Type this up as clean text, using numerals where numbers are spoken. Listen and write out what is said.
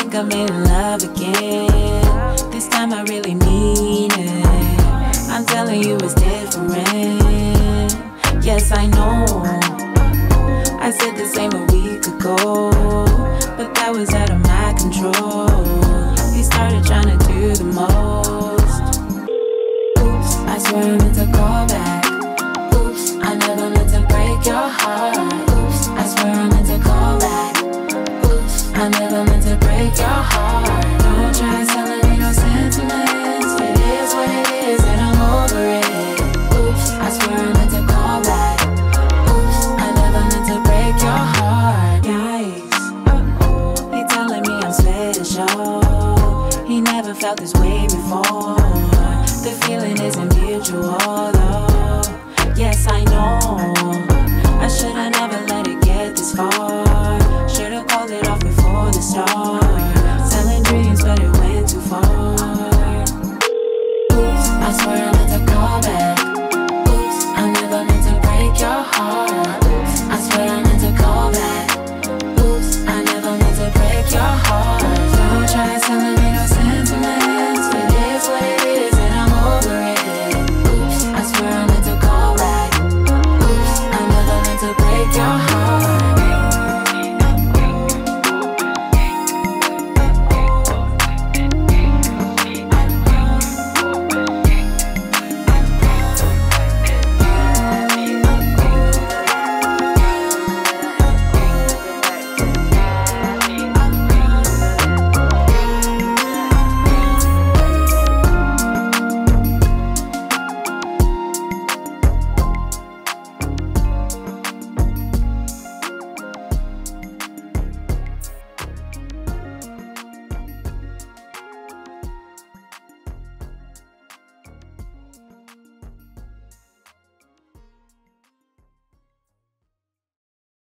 think I'm in love again. This time I really mean it. I'm telling you it's different. Yes, I know. I said the same a week ago, but that was out of my control. He started trying to do the most. Oops, I swear I meant to call back. Oops, I never meant to break your heart. Oops, I swear I meant to call back. Oops, I never meant to break your heart. Don't try selling me no sentiments. It is what it is and I'm over it. Oops, I swear I meant to call back. Oops, I never meant to break your heart. Yikes, he telling me I'm special. He never felt this way before. The feeling isn't mutual though. Yes, I know. I should've never let it get this far.